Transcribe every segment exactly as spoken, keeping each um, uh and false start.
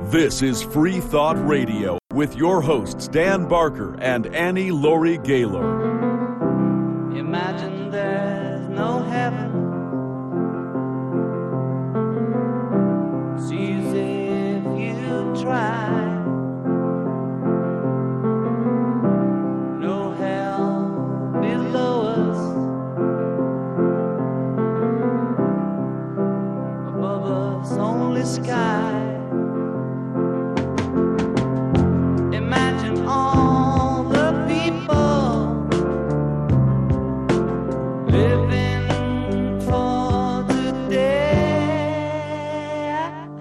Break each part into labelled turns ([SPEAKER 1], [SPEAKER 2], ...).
[SPEAKER 1] This is Free Thought Radio with your hosts Dan Barker and Annie Laurie Gaylor.
[SPEAKER 2] Imagine there's no heaven. It's easy if you try. No hell below us. Above us only sky. Imagine all the people living for today.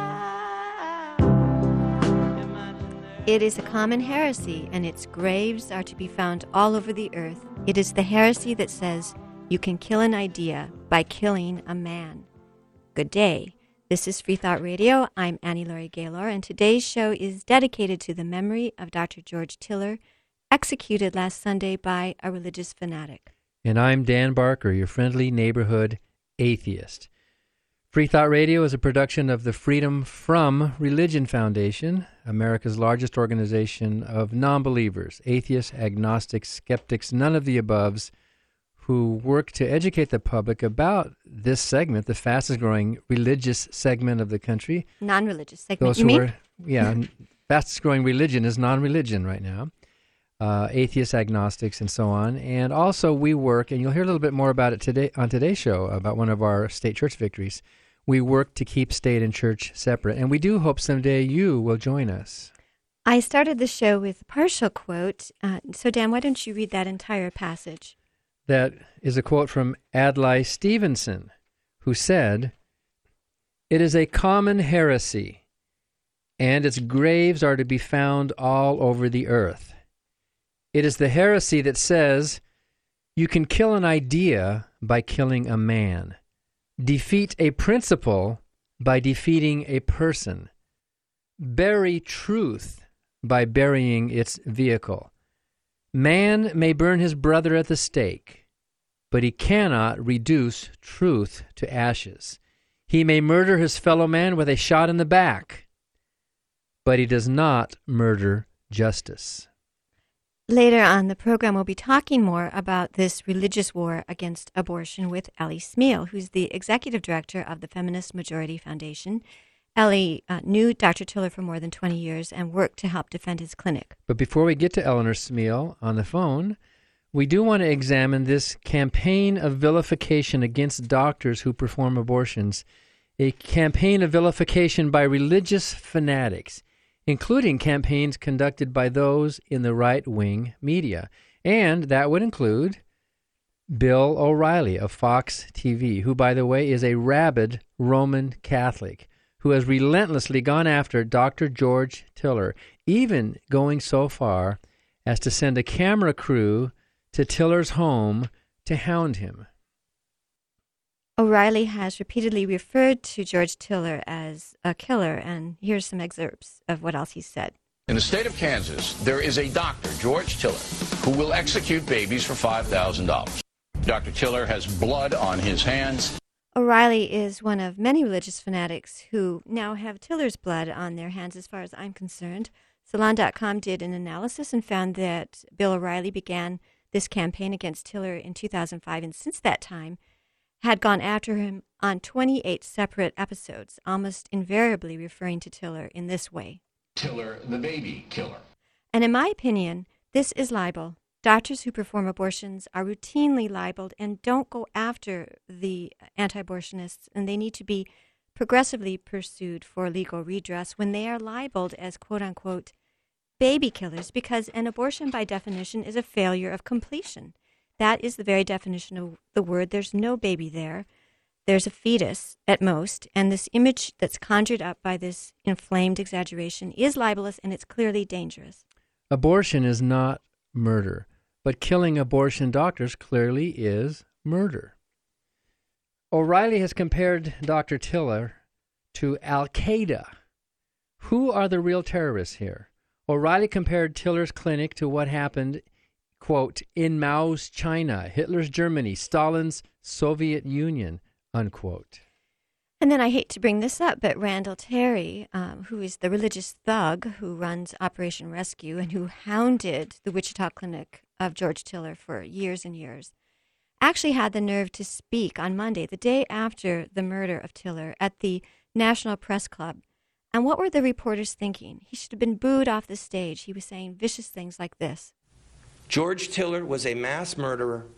[SPEAKER 3] It is a common heresy, and its graves are to be found all over the earth. It is the heresy that says you can kill an idea by killing a man. Good day. This is Free Thought Radio. I'm Annie Laurie Gaylor, and today's show is dedicated to the memory of Doctor George Tiller, executed last Sunday by a religious fanatic.
[SPEAKER 4] And I'm Dan Barker, your friendly neighborhood atheist. Free Thought Radio is a production of the Freedom From Religion Foundation, America's largest organization of non-believers, atheists, agnostics, skeptics, none of the aboves, who work to educate the public about this segment, the fastest-growing religious segment of the country.
[SPEAKER 3] Non-religious segment,
[SPEAKER 4] Those
[SPEAKER 3] you
[SPEAKER 4] who
[SPEAKER 3] mean?
[SPEAKER 4] Are, yeah, fastest-growing religion is non-religion right now. Uh, atheists, agnostics, and so on. And also we work, and you'll hear a little bit more about it today on today's show, about one of our state church victories. We work to keep state and church separate, and we do hope someday you will join us.
[SPEAKER 3] I started the show with a partial quote. Uh, so, Dan, why don't you read that entire passage?
[SPEAKER 4] That is a quote from Adlai Stevenson, who said, "It is a common heresy, and its graves are to be found all over the earth. It is the heresy that says you can kill an idea by killing a man, defeat a principle by defeating a person, bury truth by burying its vehicle. Man may burn his brother at the stake, but he cannot reduce truth to ashes. He may murder his fellow man with a shot in the back, but he does not murder justice."
[SPEAKER 3] Later on the program, we'll be talking more about this religious war against abortion with Ellie Smeal, who's the executive director of the Feminist Majority Foundation. Ellie uh, knew Doctor Tiller for more than twenty years and worked to help defend his clinic.
[SPEAKER 4] But before we get to Eleanor Smeal on the phone, we do want to examine this campaign of vilification against doctors who perform abortions, a campaign of vilification by religious fanatics, including campaigns conducted by those in the right-wing media. And that would include Bill O'Reilly of Fox T V, who, by the way, is a rabid Roman Catholic, who has relentlessly gone after Doctor George Tiller, even going so far as to send a camera crew to Tiller's home to hound him.
[SPEAKER 3] O'Reilly has repeatedly referred to George Tiller as a killer, and here's some excerpts of what else he said.
[SPEAKER 5] In the state of Kansas, there is a doctor, George Tiller, who will execute babies for five thousand dollars. Doctor Tiller has blood on his hands.
[SPEAKER 3] O'Reilly is one of many religious fanatics who now have Tiller's blood on their hands, as far as I'm concerned. Salon dot com did an analysis and found that Bill O'Reilly began this campaign against Tiller in two thousand five, and since that time had gone after him on twenty-eight separate episodes, almost invariably referring to Tiller in this way.
[SPEAKER 5] Tiller, the baby killer.
[SPEAKER 3] And in my opinion, this is libel. Doctors who perform abortions are routinely libeled and don't go after the anti-abortionists, and they need to be progressively pursued for legal redress when they are libeled as quote-unquote baby killers, because an abortion by definition is a failure of completion. That is the very definition of the word. There's no baby there. There's a fetus at most, and this image that's conjured up by this inflamed exaggeration is libelous, and it's clearly dangerous.
[SPEAKER 4] Abortion is not murder, but killing abortion doctors clearly is murder. O'Reilly has compared Doctor Tiller to Al-Qaeda. Who are the real terrorists here? O'Reilly compared Tiller's clinic to what happened, quote, in Mao's China, Hitler's Germany, Stalin's Soviet Union, unquote.
[SPEAKER 3] And then I hate to bring this up, but Randall Terry, um, who is the religious thug who runs Operation Rescue and who hounded the Wichita Clinic of George Tiller for years and years, actually had the nerve to speak on Monday, the day after the murder of Tiller, at the National Press Club. And what were the reporters thinking? He should have been booed off the stage. He was saying vicious things like this.
[SPEAKER 6] George Tiller was a mass murderer,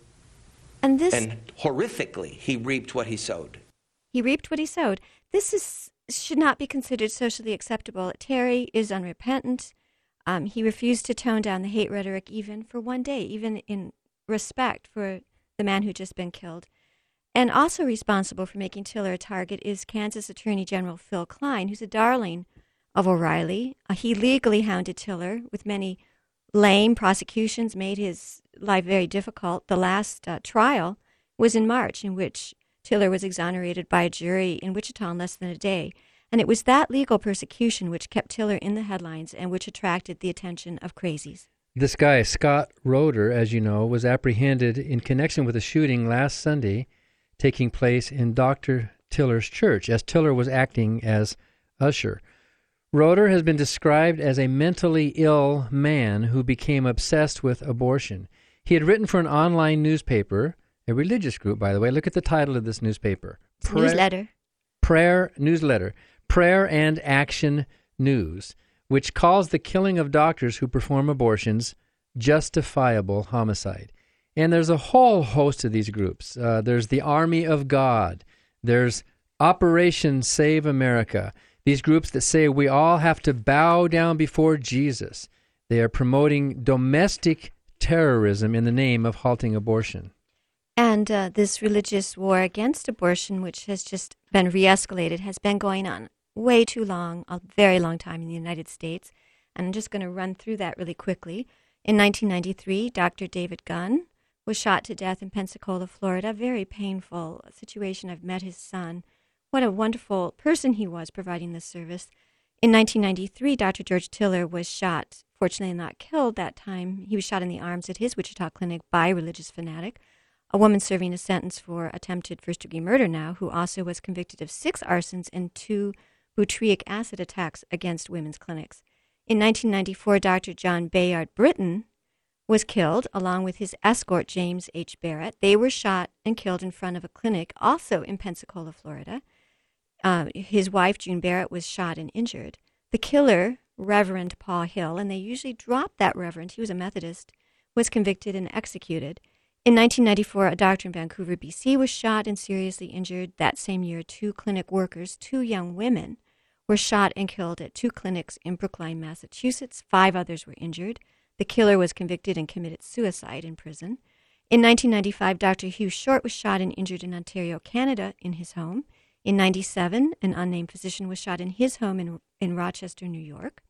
[SPEAKER 3] and this,
[SPEAKER 6] and horrifically, he reaped what he sowed.
[SPEAKER 3] He reaped what he sowed. This is should not be considered socially acceptable. Terry is unrepentant. Um, he refused to tone down the hate rhetoric even for one day, even in respect for the man who just been killed. And also responsible for making Tiller a target is Kansas Attorney General Phil Klein, who's a darling of O'Reilly. Uh, he legally hounded Tiller with many lame prosecutions, made his life very difficult. The last uh, trial was in March, in which Tiller was exonerated by a jury in Wichita in less than a day. And it was that legal persecution which kept Tiller in the headlines and which attracted the attention of crazies.
[SPEAKER 4] This guy, Scott Roeder, as you know, was apprehended in connection with a shooting last Sunday taking place in Doctor Tiller's church, as Tiller was acting as usher. Roeder has been described as a mentally ill man who became obsessed with abortion. He had written for an online newspaper, a religious group, by the way. Look at the title of this newspaper.
[SPEAKER 3] Prayer, newsletter.
[SPEAKER 4] Prayer Newsletter. Prayer and Action News, which calls the killing of doctors who perform abortions justifiable homicide. And there's a whole host of these groups. Uh, there's the Army of God. There's Operation Save America. These groups that say we all have to bow down before Jesus. They are promoting domestic terrorism in the name of halting abortion.
[SPEAKER 3] And uh, this religious war against abortion, which has just been re-escalated, has been going on way too long, a very long time in the United States. And I'm just going to run through that really quickly. In nineteen ninety-three, Doctor David Gunn was shot to death in Pensacola, Florida. Very painful situation. I've met his son. What a wonderful person he was providing this service. In nineteen ninety-three, Doctor George Tiller was shot, fortunately not killed that time. He was shot in the arms at his Wichita clinic by a religious fanatic. A woman serving a sentence for attempted first-degree murder now, who also was convicted of six arsons and two butyric acid attacks against women's clinics. In nineteen ninety-four, Doctor John Bayard Britton was killed, along with his escort, James H. Barrett. They were shot and killed in front of a clinic, also in Pensacola, Florida. Uh, his wife, June Barrett, was shot and injured. The killer, Reverend Paul Hill, and they usually drop that reverend, he was a Methodist, was convicted and executed. In nineteen ninety-four, a doctor in Vancouver, B C, was shot and seriously injured. That same year, two clinic workers, two young women, were shot and killed at two clinics in Brookline, Massachusetts. Five others were injured. The killer was convicted and committed suicide in prison. In nineteen ninety-five, Doctor Hugh Short was shot and injured in Ontario, Canada, in his home. In ninety-seven, an unnamed physician was shot in his home in, in Rochester, New York.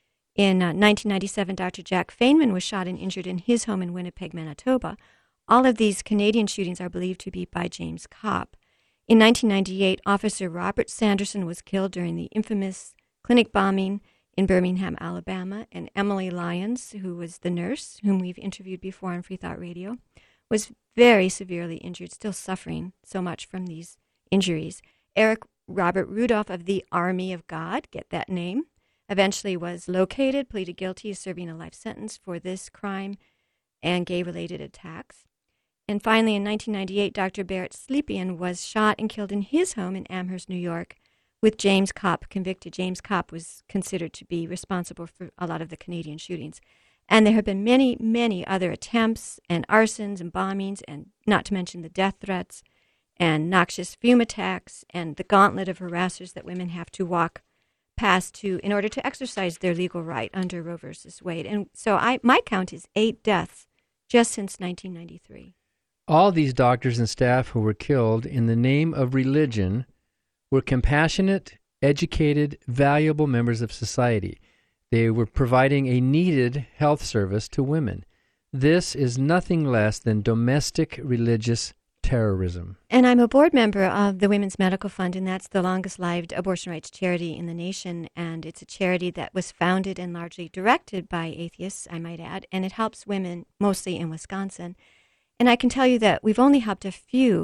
[SPEAKER 3] In uh, nineteen ninety-seven, Doctor Jack Feynman was shot and injured in his home in Winnipeg, Manitoba. All of these Canadian shootings are believed to be by James Kopp. In nineteen ninety-eight, Officer Robert Sanderson was killed during the infamous clinic bombing in Birmingham, Alabama, and Emily Lyons, who was the nurse, whom we've interviewed before on Free Thought Radio, was very severely injured, still suffering so much from these injuries. Eric Robert Rudolph of the Army of God, get that name, eventually was located, pleaded guilty of serving a life sentence for this crime and gay-related attacks. And finally, in nineteen ninety-eight, Doctor Barrett Slepian was shot and killed in his home in Amherst, New York, with James Kopp convicted. James Kopp was considered to be responsible for a lot of the Canadian shootings. And there have been many, many other attempts and arsons and bombings, and not to mention the death threats and noxious fume attacks and the gauntlet of harassers that women have to walk past to in order to exercise their legal right under Roe versus Wade. And so I my count is eight deaths just since nineteen ninety-three.
[SPEAKER 4] All these doctors and staff who were killed in the name of religion were compassionate, educated, valuable members of society. They were providing a needed health service to women. This is nothing less than domestic religious terrorism.
[SPEAKER 3] And I'm a board member of the Women's Medical Fund, and that's the longest-lived abortion rights charity in the nation. And it's a charity that was founded and largely directed by atheists, I might add, and it helps women mostly in Wisconsin. And I can tell you that we've only helped a few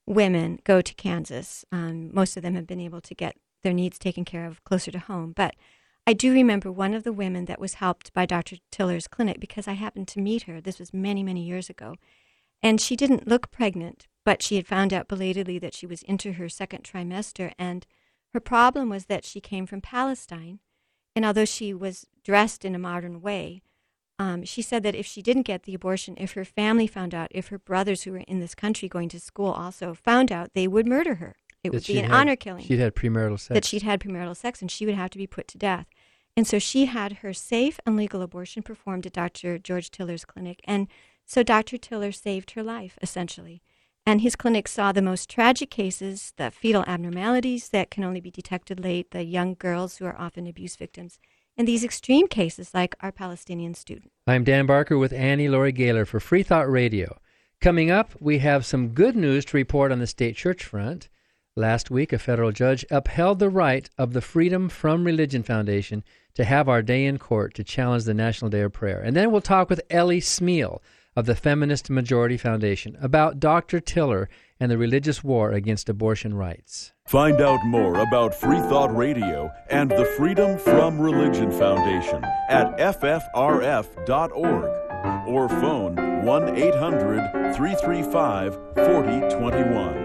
[SPEAKER 3] women go to Kansas. Um, most of them have been able to get their needs taken care of closer to home. But I do remember one of the women that was helped by Doctor Tiller's clinic because I happened to meet her. This was many, many years ago. And she didn't look pregnant, but she had found out belatedly that she was into her second trimester. And her problem was that she came from Palestine. And although she was dressed in a modern way, um, she said that if she didn't get the abortion, if her family found out, if her brothers who were in this country going to school also found out, they would murder her. It
[SPEAKER 4] That
[SPEAKER 3] would be
[SPEAKER 4] she'd
[SPEAKER 3] an
[SPEAKER 4] had-
[SPEAKER 3] honor killing.
[SPEAKER 4] She'd had premarital sex.
[SPEAKER 3] That she'd had premarital sex, and she would have to be put to death. And so she had her safe and legal abortion performed at Doctor George Tiller's clinic. And so Doctor Tiller saved her life, essentially. And his clinic saw the most tragic cases, the fetal abnormalities that can only be detected late, the young girls who are often abuse victims, and these extreme cases like our Palestinian student.
[SPEAKER 4] I'm Dan Barker with Annie Laurie Gaylor for Free Thought Radio. Coming up, we have some good news to report on the state church front. Last week, a federal judge upheld the right of the Freedom from Religion Foundation to have our day in court to challenge the National Day of Prayer. And then we'll talk with Ellie Smeal of the Feminist Majority Foundation about Doctor Tiller and the religious war against abortion rights.
[SPEAKER 1] Find out more about Free Thought Radio and the Freedom from Religion Foundation at F F R F dot org or phone one eight hundred, three three five, four zero two one.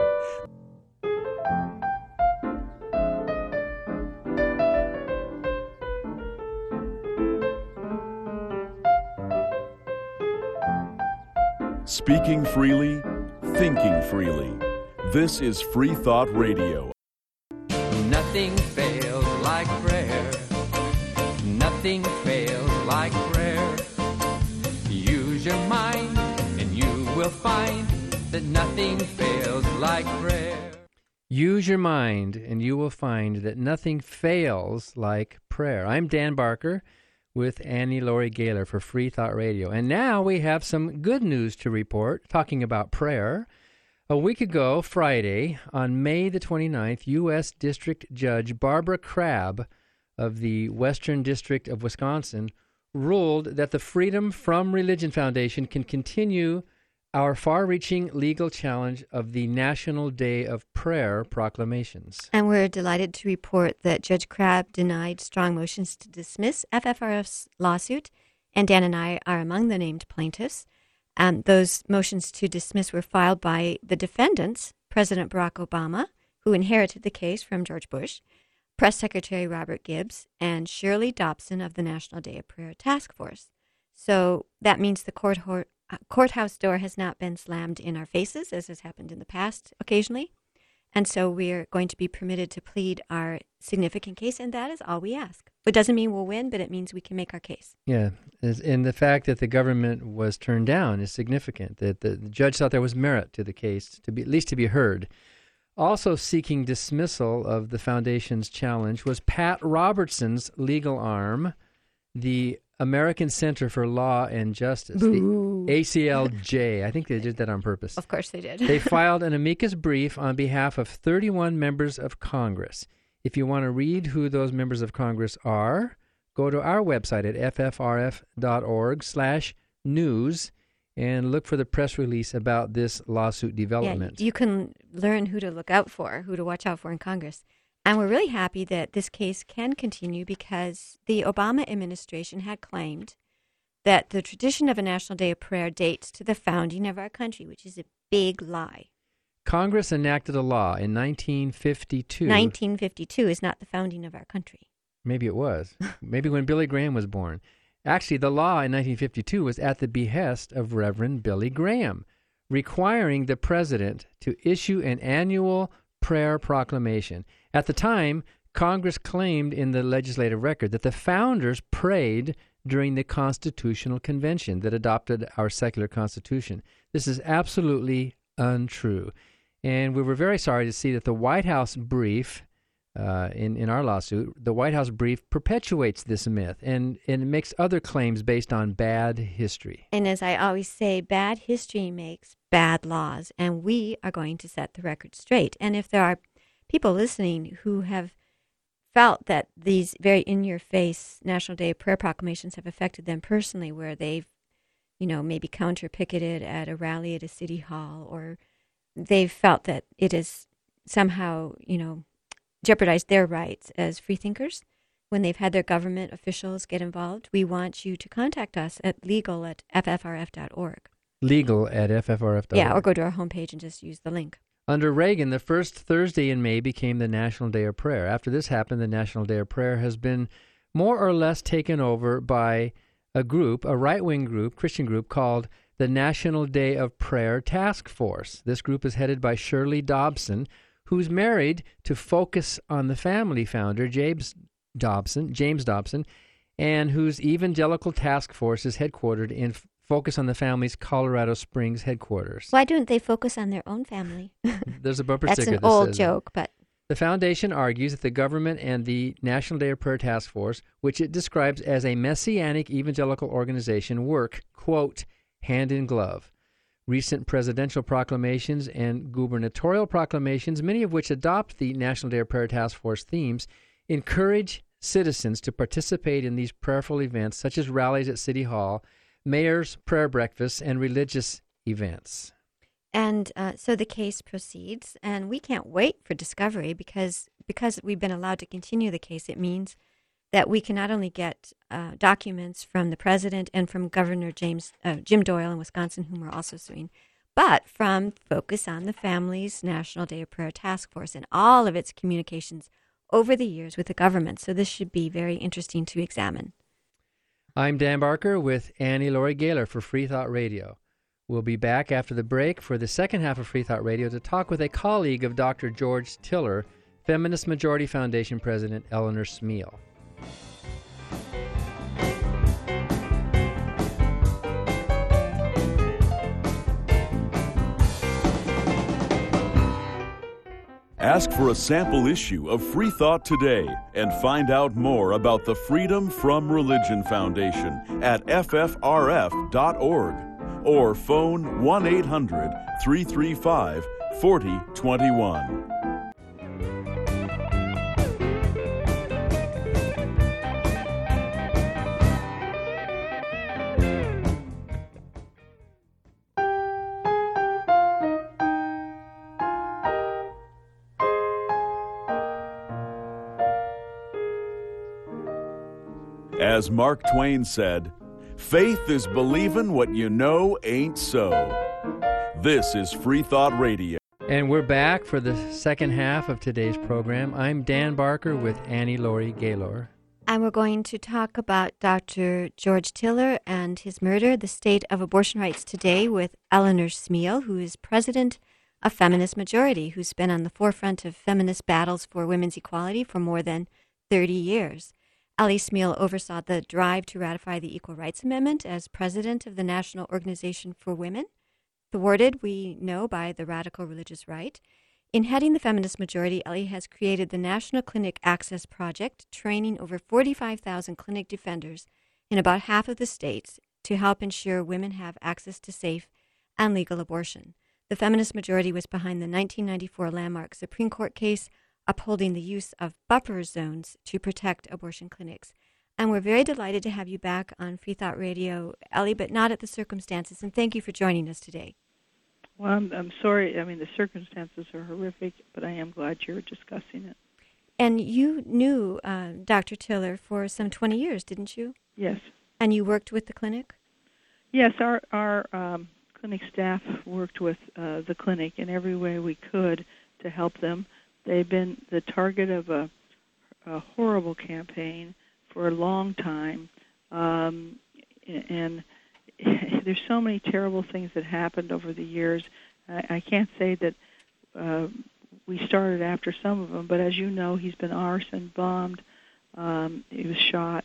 [SPEAKER 1] Speaking freely, thinking freely. This is Free Thought Radio.
[SPEAKER 7] Nothing fails like prayer. Nothing fails like prayer. Use your mind and you will find that nothing fails like prayer.
[SPEAKER 4] Use your mind and you will find that nothing fails like prayer. I'm Dan Barker with Annie Laurie Gaylor for Free Thought Radio. And now we have some good news to report, talking about prayer. A week ago, Friday, on May the twenty-ninth, U S District Judge Barbara Crabb of the Western District of Wisconsin ruled that the Freedom from Religion Foundation can continue our far-reaching legal challenge of the National Day of Prayer proclamations.
[SPEAKER 3] And we're delighted to report that Judge Crabb denied strong motions to dismiss F F R F's lawsuit, and Dan and I are among the named plaintiffs. Um, those motions to dismiss were filed by the defendants, President Barack Obama, who inherited the case from George Bush, Press Secretary Robert Gibbs, and Shirley Dobson of the National Day of Prayer Task Force. So that means the court ho- uh, courthouse door has not been slammed in our faces, as has happened in the past occasionally. And so we're going to be permitted to plead our significant case, and that is all we ask. It doesn't mean we'll win, but it means we can make our case.
[SPEAKER 4] Yeah, and the fact that the government was turned down is significant, that the, the judge thought there was merit to the case, to be at least to be heard. Also seeking dismissal of the foundation's challenge was Pat Robertson's legal arm, the American Center for Law and Justice,
[SPEAKER 3] Boo.
[SPEAKER 4] the A C L J. I think they did that on purpose.
[SPEAKER 3] Of course they did.
[SPEAKER 4] They filed an amicus brief on behalf of thirty-one members of Congress. If you want to read who those members of Congress are, go to our website at F F R F dot org slash news and look for the press release about this lawsuit development.
[SPEAKER 3] Yeah, you can learn who to look out for, who to watch out for in Congress. And we're really happy that this case can continue because the Obama administration had claimed that the tradition of a National Day of Prayer dates to the founding of our country, which is a big lie.
[SPEAKER 4] Congress enacted a law in nineteen fifty-two.
[SPEAKER 3] nineteen fifty-two is not the founding of our country.
[SPEAKER 4] Maybe it was. Maybe when Billy Graham was born. Actually, the law in nineteen fifty-two was at the behest of Reverend Billy Graham, requiring the president to issue an annual prayer proclamation. At the time, Congress claimed in the legislative record that the founders prayed during the Constitutional Convention that adopted our secular Constitution. This is absolutely untrue. And we were very sorry to see that the White House brief, uh, in, in our lawsuit, the White House brief perpetuates this myth and, and makes other claims based on bad history.
[SPEAKER 3] And as I always say, bad history makes bad laws, and we are going to set the record straight. And if there are people listening who have felt that these very in-your-face National Day of Prayer proclamations have affected them personally, where they've, you know, maybe counter-picketed at a rally at a city hall or they've felt that it is somehow, you know, jeopardized their rights as freethinkers when they've had their government officials get involved. We want you to contact us at legal at f f r f dot org.
[SPEAKER 4] Legal at f f r f dot org.
[SPEAKER 3] Yeah, or go to our homepage and just use the link.
[SPEAKER 4] Under Reagan, the first Thursday in May became the National Day of Prayer. After this happened, the National Day of Prayer has been more or less taken over by a group, a right-wing group, Christian group, called the National Day of Prayer Task Force. This group is headed by Shirley Dobson, who's married to Focus on the Family founder, James Dobson, James Dobson, and whose evangelical task force is headquartered in Focus on the Family's Colorado Springs headquarters.
[SPEAKER 3] Why don't they focus on their own family?
[SPEAKER 4] There's a bumper
[SPEAKER 3] That's
[SPEAKER 4] sticker
[SPEAKER 3] an
[SPEAKER 4] that
[SPEAKER 3] old
[SPEAKER 4] says
[SPEAKER 3] joke, but...
[SPEAKER 4] The foundation argues that the government and the National Day of Prayer Task Force, which it describes as a messianic evangelical organization, work, quote, hand in glove. Recent presidential proclamations and gubernatorial proclamations, many of which adopt the National Day of Prayer Task Force themes, encourage citizens to participate in these prayerful events, such as rallies at City Hall, mayors' prayer breakfasts, and religious events.
[SPEAKER 3] And uh, so the case proceeds, and we can't wait for discovery because because we've been allowed to continue the case. It means that we can not only get uh, documents from the president and from Governor James uh, Jim Doyle in Wisconsin, whom we're also suing, but from Focus on the Family's National Day of Prayer Task Force and all of its communications over the years with the government. So this should be very interesting to examine.
[SPEAKER 4] I'm Dan Barker with Annie Laurie Gaylor for Free Thought Radio. We'll be back after the break for the second half of Free Thought Radio to talk with a colleague of Doctor George Tiller, Feminist Majority Foundation President Eleanor Smeal.
[SPEAKER 1] Ask for a sample issue of Free Thought today and find out more about the Freedom from Religion Foundation at f f r f dot org or phone one eight hundred three three five four zero two one. As Mark Twain said, faith is believing what you know ain't so. This is Free Thought Radio.
[SPEAKER 4] And we're back for the second half of today's program. I'm Dan Barker with Annie Laurie Gaylor.
[SPEAKER 3] And we're going to talk about Doctor George Tiller and his murder, the state of abortion rights today, with Eleanor Smeal, who is president of Feminist Majority, who's been on the forefront of feminist battles for women's equality for more than thirty years. Ellie Smeal oversaw the drive to ratify the Equal Rights Amendment as president of the National Organization for Women, thwarted, we know, by the radical religious right. In heading the Feminist Majority, Ellie has created the National Clinic Access Project, training over forty-five thousand clinic defenders in about half of the states to help ensure women have access to safe and legal abortion. The Feminist Majority was behind the nineteen ninety-four landmark Supreme Court case upholding the use of buffer zones to protect abortion clinics. And we're very delighted to have you back on Free Thought Radio, Ellie, but not at the circumstances. And thank you for joining us today.
[SPEAKER 8] Well, I'm, I'm sorry. I mean, the circumstances are horrific, but I am glad you're discussing it.
[SPEAKER 3] And you knew uh, Doctor Tiller for some twenty years, didn't you?
[SPEAKER 8] Yes.
[SPEAKER 3] And you worked with the clinic?
[SPEAKER 8] Yes, our, our um, clinic staff worked with uh, the clinic in every way we could to help them. They've been the target of a, a horrible campaign for a long time, um, and there's so many terrible things that happened over the years. I, I can't say that uh, we started after some of them, but as you know, he's been arson, bombed, um, he was shot,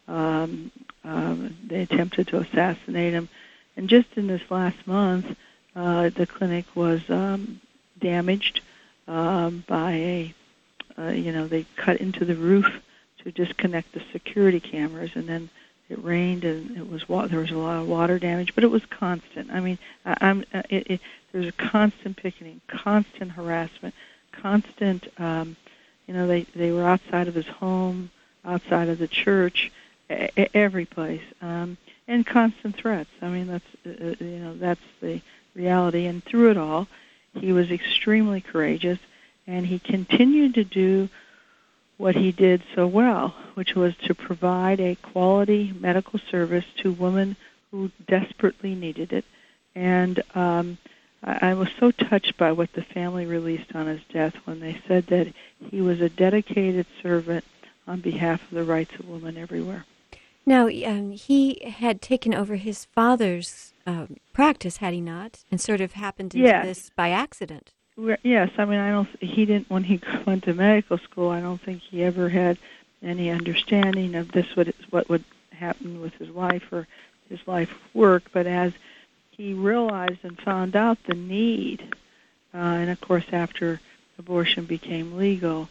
[SPEAKER 8] um, um, they attempted to assassinate him, and just in this last month, uh, the clinic was um, damaged Um, by a, uh, you know, they cut into the roof to disconnect the security cameras, and then it rained, and it was wa- there was a lot of water damage, but it was constant. I mean, I, I'm uh, it, it, there's a constant picketing, constant harassment, constant. Um, you know, they they were outside of his home, outside of the church, a- every place, um, and constant threats. I mean, that's uh, you know that's the reality. And through it all, he was extremely courageous, and he continued to do what he did so well, which was to provide a quality medical service to women who desperately needed it. And um, I, I was so touched by what the family released on his death when they said that he was a dedicated servant on behalf of the rights of women everywhere.
[SPEAKER 3] Now, um, he had taken over his father's uh, practice, had he not, and sort of happened into
[SPEAKER 8] Yes.
[SPEAKER 3] this by accident.
[SPEAKER 8] Yes, I mean, I don't. He didn't when he went to medical school. I don't think he ever had any understanding of this. What what would happen with his life or his life work. But as he realized and found out the need, uh, and of course, after abortion became legal,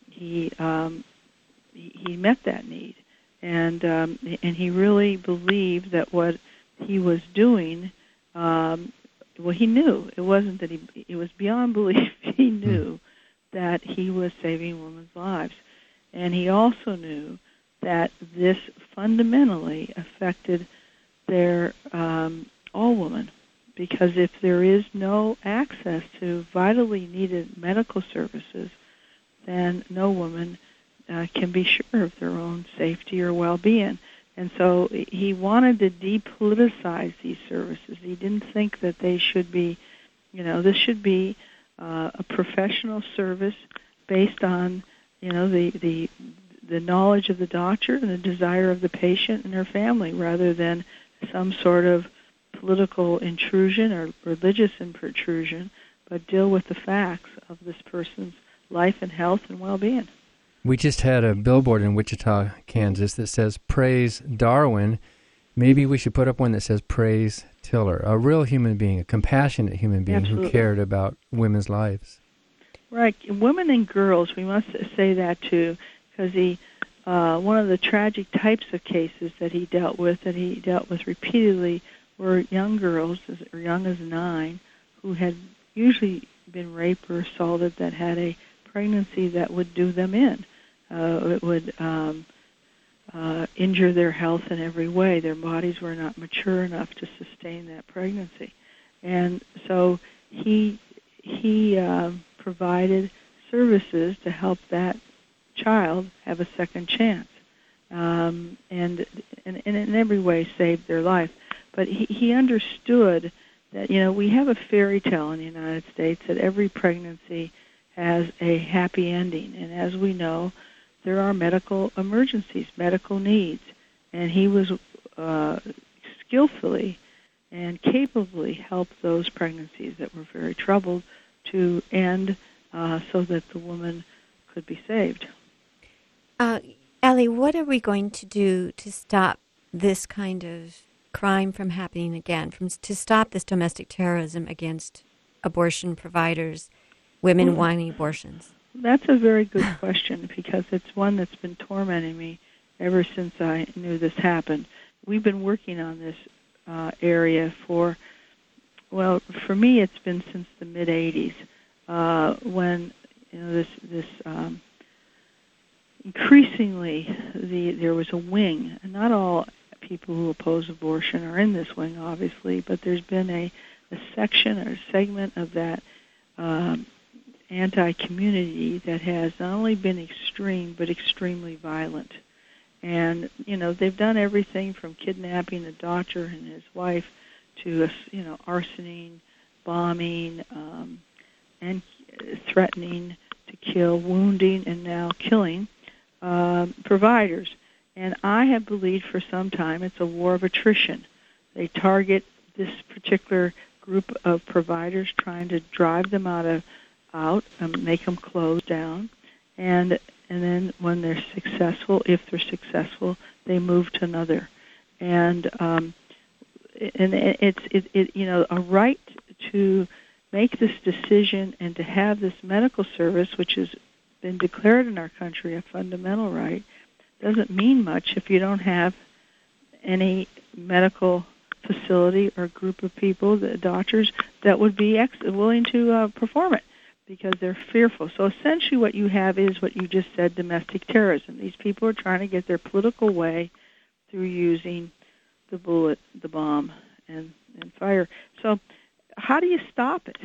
[SPEAKER 8] he um, he, he met that need, and um, and he really believed that what he was doing. Um, Well, he knew. It wasn't that he, it was beyond belief. He knew that he was saving women's lives. And he also knew that this fundamentally affected their, um, all women. Because if there is no access to vitally needed medical services, then no woman uh, can be sure of their own safety or well-being. And so he wanted to depoliticize these services. He didn't think that they should be, you know, this should be uh, a professional service based on, you know, the, the the knowledge of the doctor and the desire of the patient and her family, rather than some sort of political intrusion or religious intrusion, but deal with the facts of this person's life and health and well-being.
[SPEAKER 4] We just had a billboard in Wichita, Kansas that says, "Praise Darwin." Maybe we should put up one that says, "Praise Tiller," a real human being, a compassionate human being
[SPEAKER 8] Absolutely.
[SPEAKER 4] who cared about women's lives.
[SPEAKER 8] Right. Women and girls, we must say that too, because he, uh, one of the tragic types of cases that he dealt with, that he dealt with repeatedly, were young girls, as young as nine, who had usually been raped or assaulted, that had a pregnancy that would do them in. Uh, it would um, uh, injure their health in every way. Their bodies were not mature enough to sustain that pregnancy. And so he he uh, provided services to help that child have a second chance, um, and, and, and in every way saved their life. But he, he understood that, you know, we have a fairy tale in the United States that every pregnancy has a happy ending. And as we know, there are medical emergencies, medical needs. And he was uh, skillfully and capably helped those pregnancies that were very troubled to end uh, so that the woman could be saved.
[SPEAKER 3] Uh, Allie, what are we going to do to stop this kind of crime from happening again, from to stop this domestic terrorism against abortion providers, women
[SPEAKER 8] Well,
[SPEAKER 3] wanting abortions?
[SPEAKER 8] That's a very good question, because it's one that's been tormenting me ever since I knew this happened. We've been working on this uh, area for, well, for me it's been since the mid eighties, uh, when, you know, this this um, increasingly the there was a wing, and not all people who oppose abortion are in this wing, obviously, but there's been a, a section or a segment of that um, anti-community that has not only been extreme, but extremely violent. And, you know, they've done everything from kidnapping a doctor and his wife to, you know, arsoning, bombing, um, and threatening to kill, wounding, and now killing um, providers. And I have believed for some time it's a war of attrition. They target this particular group of providers, trying to drive them out of out and make them close down, and and then when they're successful, if they're successful, they move to another. And um, and it's it, it you know a right to make this decision and to have this medical service, which has been declared in our country a fundamental right, doesn't mean much if you don't have any medical facility or group of people, the doctors, that would be ex- willing to uh, perform it, because they're fearful. So essentially what you have is what you just said, domestic terrorism. These people are trying to get their political way through using the bullet, the bomb, and, and fire. So how do you stop it?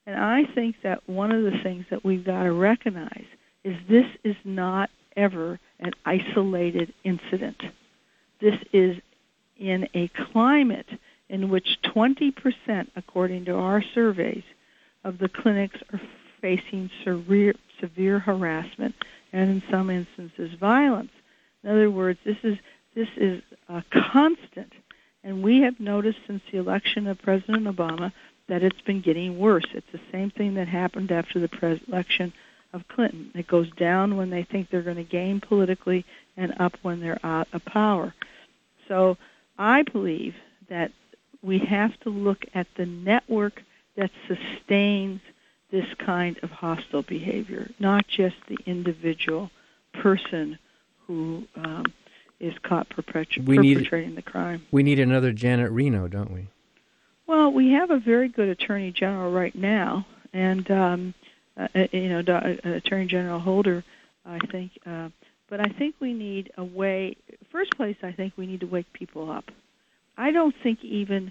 [SPEAKER 8] And I think that one of the things that we've got to recognize is this is not ever an isolated incident. This is in a climate in which twenty percent, according to our surveys, of the clinics are facing severe, severe harassment and in some instances violence. In other words, this is this is a constant, and we have noticed since the election of President Obama that it's been getting worse. It's the same thing that happened after the pres- election of Clinton. It goes down when they think they're going to gain politically and up when they're out of power. So I believe that we have to look at the network that sustains this kind of hostile behavior, not just the individual person who um, is caught perpetu-
[SPEAKER 4] We need-
[SPEAKER 8] perpetrating the crime.
[SPEAKER 4] We need another Janet Reno, don't we?
[SPEAKER 8] Well, we have a very good Attorney General right now, and um, uh, you know, Do- uh, Attorney General Holder, I think. Uh, but I think we need a way. First place, I think we need to wake people up. I don't think even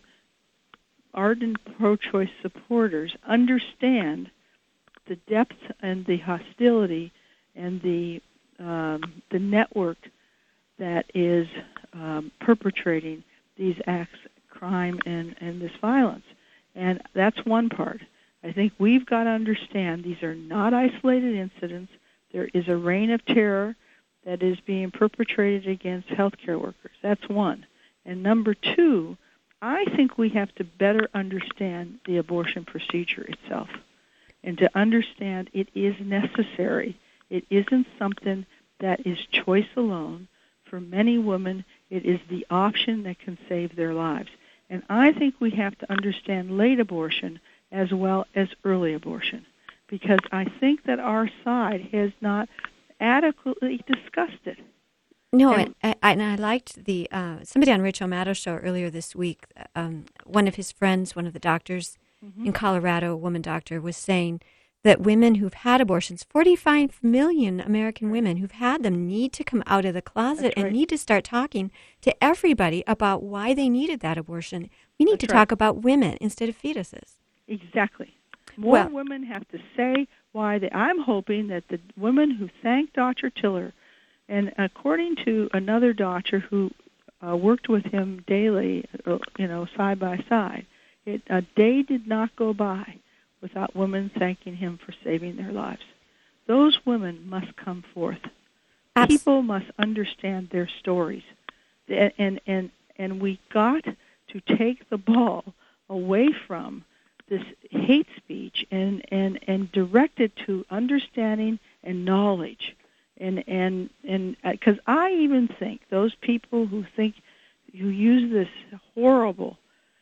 [SPEAKER 8] ardent pro-choice supporters understand the depth and the hostility and the um, the network that is um, perpetrating these acts, crime, and, and this violence. And that's one part. I think we've got to understand these are not isolated incidents. There is a reign of terror that is being perpetrated against healthcare workers. That's one. And number two, I think we have to better understand the abortion procedure itself and to understand it is necessary. It isn't something that is choice alone. For many women, it is the option that can save their lives. And I think we have to understand late abortion as well as early abortion, because I think that our side has not adequately discussed it.
[SPEAKER 3] No,
[SPEAKER 8] And-
[SPEAKER 3] and I, and I liked the uh, somebody on Rachel Maddow's show earlier this week. Um, one of his friends, one of the doctors
[SPEAKER 8] Mhm.
[SPEAKER 3] in Colorado, a woman doctor, was saying that women who've had abortions, forty-five million American women who've had them, need to come out of the closet
[SPEAKER 8] That's
[SPEAKER 3] and
[SPEAKER 8] right.
[SPEAKER 3] need to start talking to everybody about why they needed that abortion. We need
[SPEAKER 8] That's
[SPEAKER 3] to
[SPEAKER 8] right.
[SPEAKER 3] talk about women instead of fetuses.
[SPEAKER 8] Exactly. More
[SPEAKER 3] Well-
[SPEAKER 8] women have to say why they. I'm hoping that the women who thank Doctor Tiller, and according to another doctor who uh, worked with him daily, uh, you know, side by side, it, a day did not go by without women thanking him for saving their lives. Those women must come forth.
[SPEAKER 3] Abs-
[SPEAKER 8] People must understand their stories, and and and, and we got to take the ball away from this hate speech and, and, and direct it to understanding and knowledge. And and and because I even think those people who think who use this horrible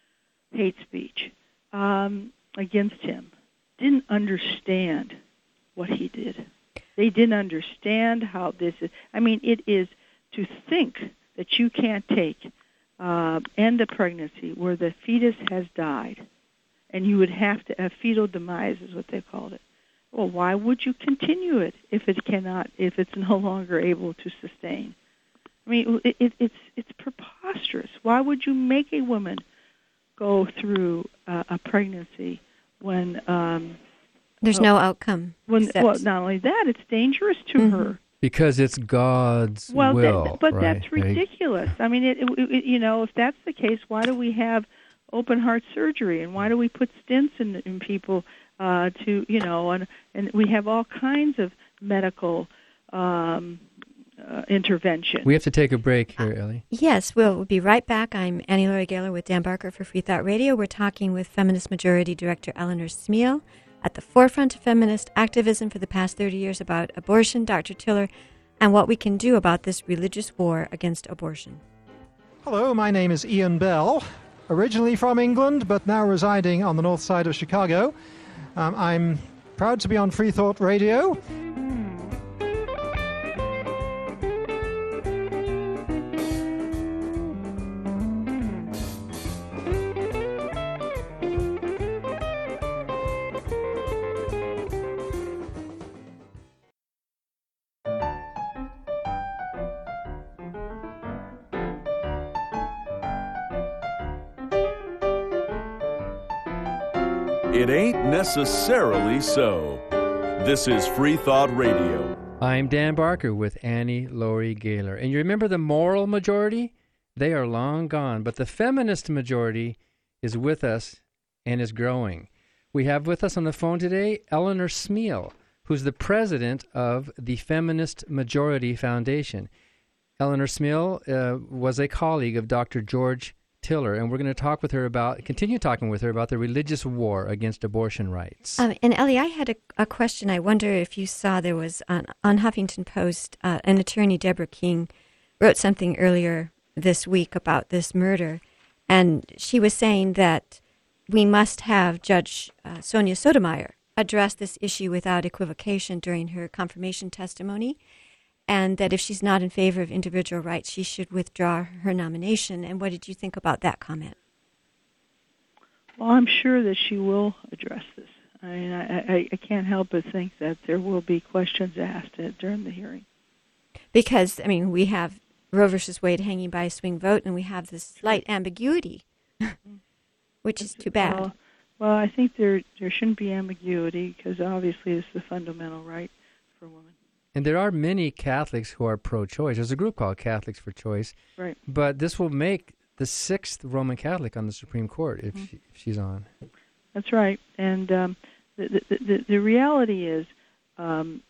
[SPEAKER 8] hate speech um, against him didn't understand what he did. They didn't understand how this is. I mean, it is to think that you can't take uh, end a pregnancy where the fetus has died, and you would have to, a fetal demise is what they called it. Well, why would you continue it if it cannot, if it's no longer able to sustain? I mean, it, it, it's it's preposterous. Why would you make a woman go through uh, a pregnancy when um,
[SPEAKER 3] There's
[SPEAKER 8] Oh.
[SPEAKER 3] no outcome.
[SPEAKER 8] when
[SPEAKER 3] except-
[SPEAKER 8] well, not only that, it's dangerous to
[SPEAKER 3] Mhm.
[SPEAKER 8] her.
[SPEAKER 4] Because it's God's
[SPEAKER 8] Well,
[SPEAKER 4] will.
[SPEAKER 8] that, but
[SPEAKER 4] right?
[SPEAKER 8] that's ridiculous. I mean, it, it, it, you know, if that's the case, why do we have open heart surgery, and why do we put stents in, in people uh, to, you know, and and we have all kinds of medical um, uh, intervention.
[SPEAKER 4] We have to take a break here, Ellie.
[SPEAKER 3] Yes, we'll, we'll be right back. I'm Annie Laurie Gaylor with Dan Barker for Free Thought Radio. We're talking with Feminist Majority Director Eleanor Smeal, at the forefront of feminist activism for the past thirty years about abortion, Doctor Tiller, and what we can do about this religious war against abortion.
[SPEAKER 9] Hello, my name is Ian Bell, originally from England, but now residing on the north side of Chicago. Um, I'm proud to be on Free Thought Radio.
[SPEAKER 1] it ain't necessarily so. This is Free Thought Radio.
[SPEAKER 4] I'm Dan Barker with Annie Laurie Gaylor. And you remember the moral majority? They are long gone, but the feminist majority is with us and is growing. We have with us on the phone today Eleanor Smeal, who's the president of the Feminist Majority Foundation. Eleanor Smeal uh, was a colleague of Doctor George Tiller, and we're going to talk with her about, continue talking with her about the religious war against abortion rights.
[SPEAKER 3] Um, and Ellie, I had a, a question. I wonder if you saw there was on, on Huffington Post, uh, an attorney, Deborah King, wrote something earlier this week about this murder, and she was saying that we must have Judge uh, Sonia Sotomayor address this issue without equivocation during her confirmation testimony, and that if she's not in favor of individual rights, she should withdraw her nomination. And what did you think about that comment?
[SPEAKER 8] Well, I'm sure that she will address this. I mean, I, I, I can't help but think that there will be questions asked at, during the hearing.
[SPEAKER 3] Because, I mean, we have Roe versus Wade hanging by a swing vote, and we have this slight ambiguity, which is too bad.
[SPEAKER 8] Well, well, I think there there shouldn't be ambiguity, because obviously it's the fundamental right for women.
[SPEAKER 4] And there are many Catholics who are pro-choice. There's a group called Catholics for Choice.
[SPEAKER 8] Right.
[SPEAKER 4] But this will make the sixth Roman Catholic on the Supreme Court if, mm-hmm. she, if she's on.
[SPEAKER 8] That's right. And um, the, the, the, the reality is um,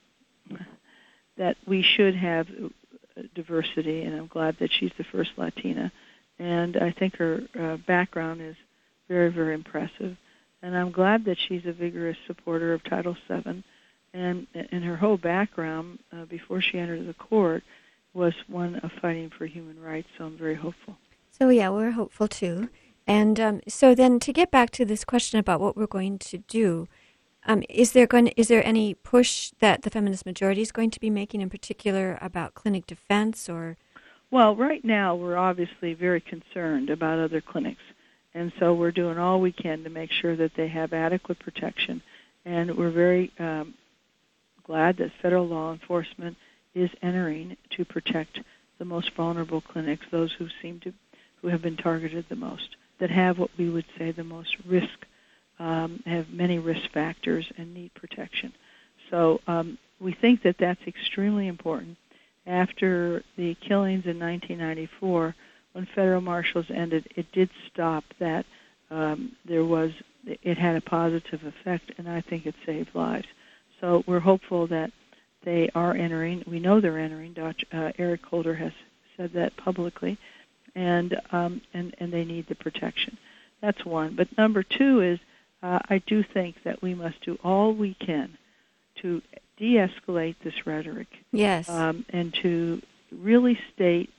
[SPEAKER 8] that we should have diversity, and I'm glad that she's the first Latina. And I think her uh, background is very, very impressive. And I'm glad that she's a vigorous supporter of Title seven. And, and her whole background uh, before she entered the court was one of fighting for human rights, so I'm very hopeful.
[SPEAKER 3] So, yeah, we're hopeful, too. And um, so then to get back to this question about what we're going to do, um, is there going to, is there any push that the feminist majority is going to be making in particular about clinic defense? Or?
[SPEAKER 8] Well, right now we're obviously very concerned about other clinics, and so we're doing all we can to make sure that they have adequate protection, and we're very um, glad that federal law enforcement is entering to protect the most vulnerable clinics, those who seem to, who have been targeted the most, that have what we would say the most risk, um, have many risk factors and need protection. So um, we think that that's extremely important. After the killings in nineteen ninety-four, when federal marshals ended, it did stop that. Um, there was, it had a positive effect, and I think it saved lives. So we're hopeful that they are entering. We know they're entering. Doctor Uh, Eric Holder has said that publicly, and um, and and they need the protection. That's one. But number two is, uh, I do think that we must do all we can to de-escalate this rhetoric.
[SPEAKER 3] Yes.
[SPEAKER 8] Um, and to really state,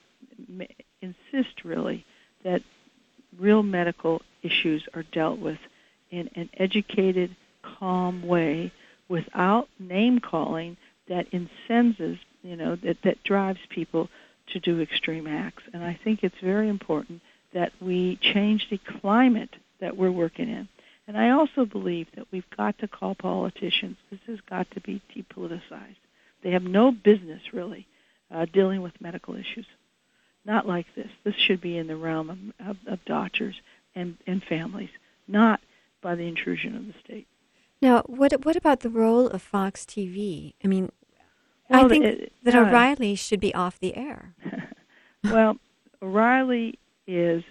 [SPEAKER 8] insist really, that real medical issues are dealt with in an educated, calm way, without name-calling that incenses, you know, that, that drives people to do extreme acts. And I think it's very important that we change the climate that we're working in. And I also believe that we've got to call politicians. This has got to be depoliticized. They have no business, really, uh, dealing with medical issues. Not like this. This should be in the realm of, of, of doctors and, and families, not by the intrusion of the state.
[SPEAKER 3] Now, what what about the role of Fox T V? I mean,
[SPEAKER 8] well,
[SPEAKER 3] I think
[SPEAKER 8] it,
[SPEAKER 3] that
[SPEAKER 8] uh,
[SPEAKER 3] O'Reilly should be off the air.
[SPEAKER 8] Well, O'Reilly is,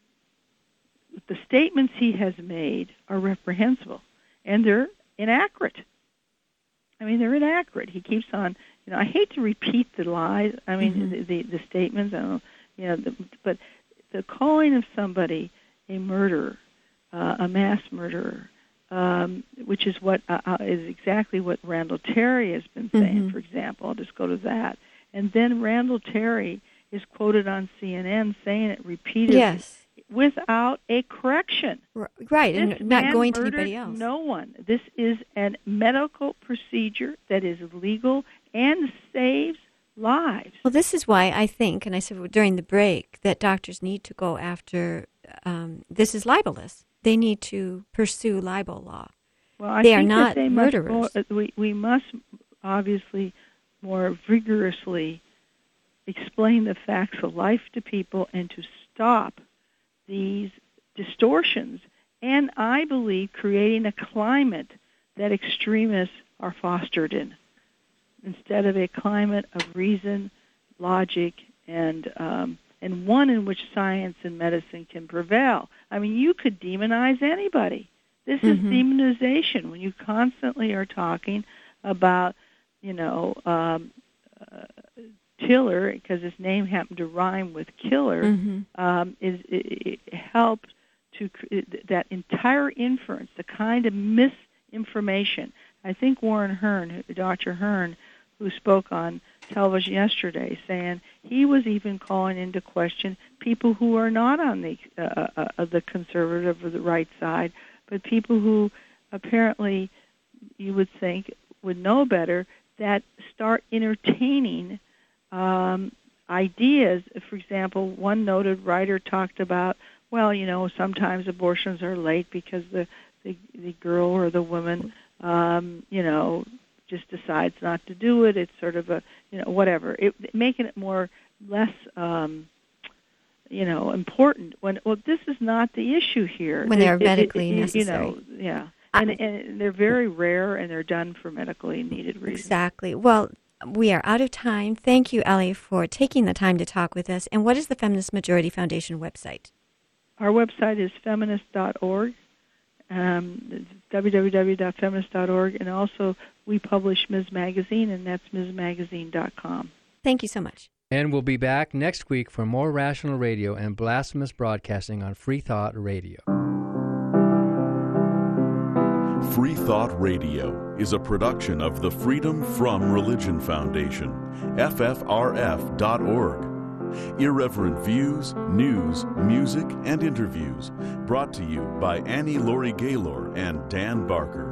[SPEAKER 8] the statements he has made are reprehensible, and they're inaccurate. I mean, they're inaccurate. He keeps on, you know, I hate to repeat the lies, I mean, mm-hmm. the, the, the statements, I don't know, you know, the, but the calling of somebody a murderer, uh, a mass murderer, Um, which is what uh, uh, is exactly what Randall Terry has been saying, mm-hmm. for example. I'll just go to that. And then Randall Terry is quoted on C N N saying it repeatedly,
[SPEAKER 3] yes.
[SPEAKER 8] without a correction.
[SPEAKER 3] R- right,
[SPEAKER 8] this
[SPEAKER 3] and not
[SPEAKER 8] man
[SPEAKER 3] going to
[SPEAKER 8] murdered
[SPEAKER 3] anybody else.
[SPEAKER 8] No one. This is a medical procedure that is legal and saves lives.
[SPEAKER 3] Well, this is why I think, and I said during the break, that doctors need to go after, um, this is libelous. They need to pursue libel law.
[SPEAKER 8] Well, I
[SPEAKER 3] they
[SPEAKER 8] think
[SPEAKER 3] are not
[SPEAKER 8] that they
[SPEAKER 3] murderers.
[SPEAKER 8] Must go, we, we must obviously more vigorously explain the facts of life to people and to stop these distortions and I believe creating a climate that extremists are fostered in, instead of a climate of reason, logic, and um, and one in which science and medicine can prevail. I mean, you could demonize anybody. This mm-hmm. is demonization when you constantly are talking about, you know, um, uh, Tiller, because his name happened to rhyme with killer, mm-hmm. um, is it, it helped to it, that entire inference, the kind of misinformation. I think Warren Hearn, Doctor Hearn, who spoke on television yesterday, saying he was even calling into question people who are not on the uh, uh, the conservative or the right side, but people who apparently you would think would know better, that start entertaining um, ideas. For example, one noted writer talked about, well, you know, sometimes abortions are late because the the, the girl or the woman, um, you know, just decides not to do it. It's sort of a, you know, whatever. It, making it more, less, um, you know, important. When well, this is not the issue here.
[SPEAKER 3] When they're
[SPEAKER 8] it,
[SPEAKER 3] medically
[SPEAKER 8] it, it,
[SPEAKER 3] necessary.
[SPEAKER 8] You know, yeah. And, and they're very rare, and they're done for medically needed reasons.
[SPEAKER 3] Exactly. Well, we are out of time. Thank you, Ellie, for taking the time to talk with us. And what is the Feminist Majority Foundation website?
[SPEAKER 8] Our website is feminist dot org, um, w w w dot feminist dot org, and also we publish Miz Magazine, and that's ms magazine dot com.
[SPEAKER 3] Thank you so much.
[SPEAKER 4] And we'll be back next week for more Rational Radio and Blasphemous Broadcasting on Free Thought Radio.
[SPEAKER 1] Free Thought Radio is a production of the Freedom From Religion Foundation, F F R F dot org. Irreverent views, news, music, and interviews brought to you by Annie Laurie Gaylor and Dan Barker.